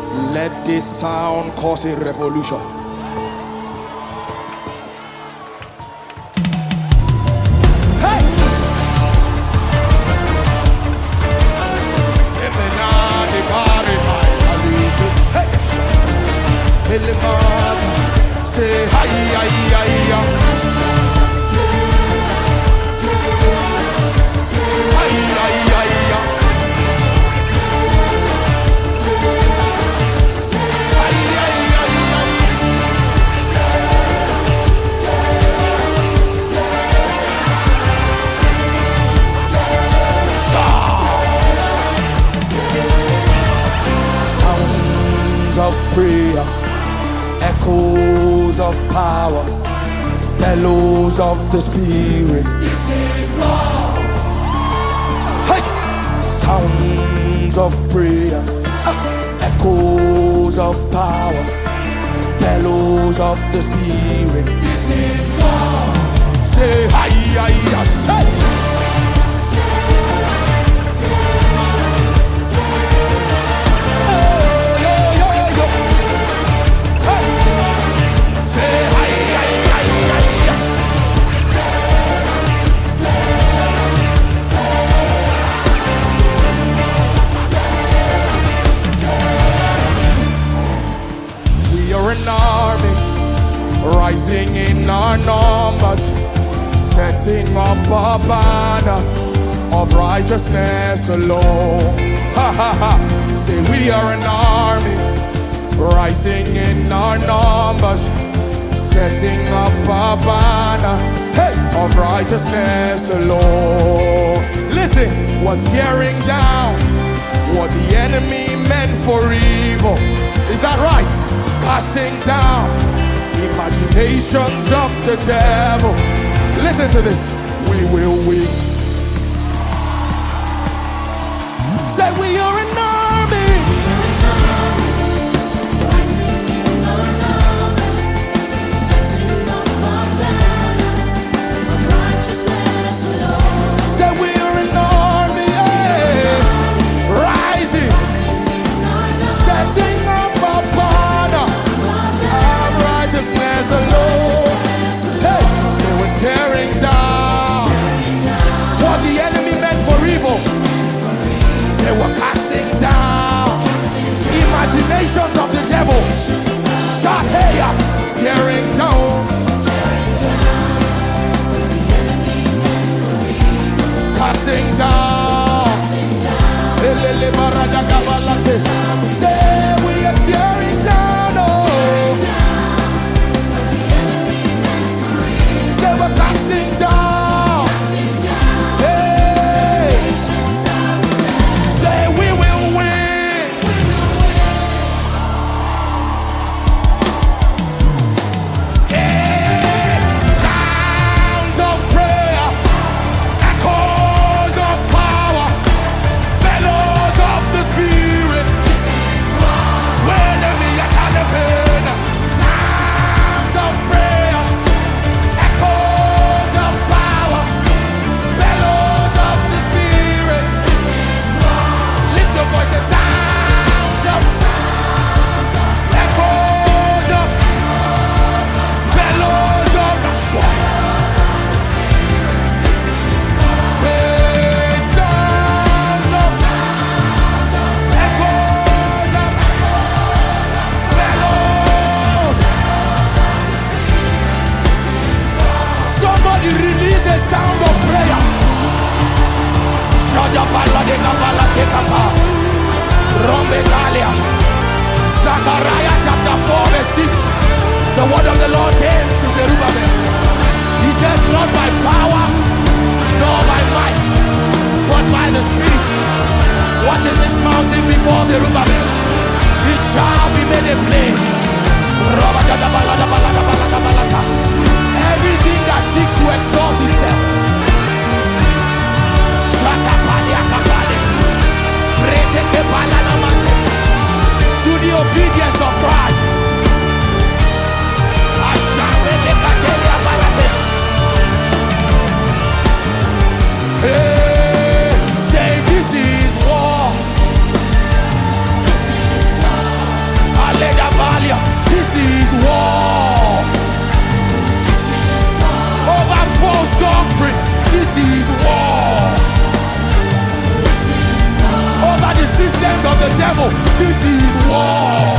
Let this sound cause a revolution. Hey! Say hi, hi, hi, hi. Of prayer, echoes of power, bellows of the Spirit. This is war. Hey! Sounds of prayer, echoes of power, bellows of the Spirit. This is war. Say hi, hi, hi, say. Rising in our numbers, setting up a banner of righteousness alone. Ha ha ha! Say we are an army, rising in our numbers, setting up a banner, hey, of righteousness alone. Listen, what's tearing down what the enemy meant for evil? Is that right? Casting down imaginations of the devil. Listen to this. We will win. Say we are an army. Rising in our numbers, setting up a banner of righteousness alone. Say we are an army, yeah. Rising, setting up a banner of righteousness alone. Hey, say we're tearing down what the enemy meant for evil. Say we're casting down imaginations of the devil. Shut here, tearing down. Casting down. Say we are tearing down. Say we're casting down. Hey. Say we will win. Hey. Sounds of prayer, echoes of power, bellows of the Spirit. Swear to me I can't depend. Sounds of prayer, echoes of power, bellows of the Spirit. Lift your voice and sounds of echoes of bellows of the Say sounds of echoes of bellows. Somebody release a sound of prayer. Rombetalia. Zechariah chapter 4 verse 6. The word of the Lord came to Zerubbabel. He says, not by power, nor by might, but by the Spirit. What is this mountain before Zerubbabel? It shall be made a plain. Everything that seeks to exalt itself, to the obedience of Christ. Hey, say this is war. devil. This is war.